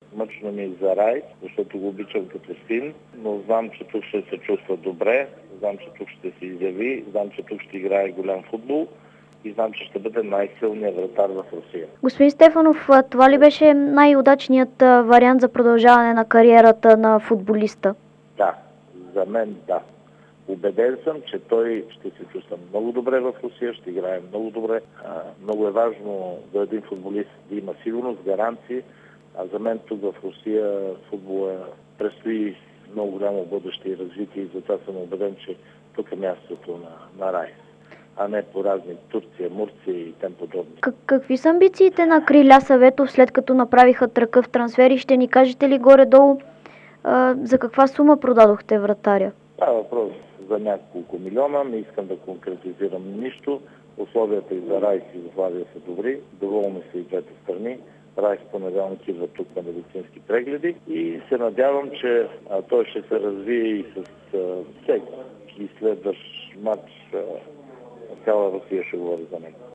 Мъчно ми за Райс, защото го обичам като син, но знам, че тук ще се чувства добре, знам, че тук ще се изяви, знам, че тук ще играе голям футбол и знам, че ще бъде най-силният вратар в Русия. Господин Стефанов, това ли беше най-удачният вариант за продължаване на кариерата на футболиста? Да, за мен да. Убеден съм, че той ще се чувства много добре в Русия, ще играе много добре. Много е важно за един футболист да има сигурност, гаранции. А за мен тук в Русия футбола предстои много голямо бъдеще и развитие и затова съм убеден, че тук е мястото на Райс, а не по разни Турция, Мурция и тем подобни. Какви са амбициите на Криля Съветов след като направиха такъв трансфер и ще ни кажете ли горе-долу за каква сума продадохте вратаря? Това е въпрос за няколко милиона, не искам да конкретизирам нищо. Условията и за Райс и за Славия са добри, доволни са и двете страни. Райс понеделник идва тук на медицински прегледи и се надявам, че той ще се развие и с всеки следващ матч. Цяла Русия ще говори за него.